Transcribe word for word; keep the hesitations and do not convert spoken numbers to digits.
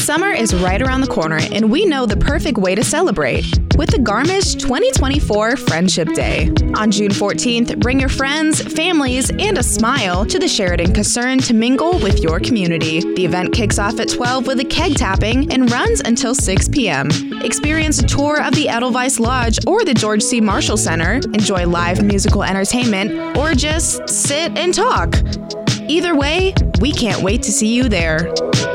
Summer is right around the corner, and we know the perfect way to celebrate with the Garmisch twenty twenty-four Friendship Day. On June fourteenth, bring your friends, families, and a smile to the Sheridan Concern to mingle with your community. The event kicks off at twelve with a keg tapping and runs until six p.m. Experience a tour of the Edelweiss Lodge or the George C. Marshall Center, enjoy live musical entertainment, or just sit and talk. Either way, we can't wait to see you there.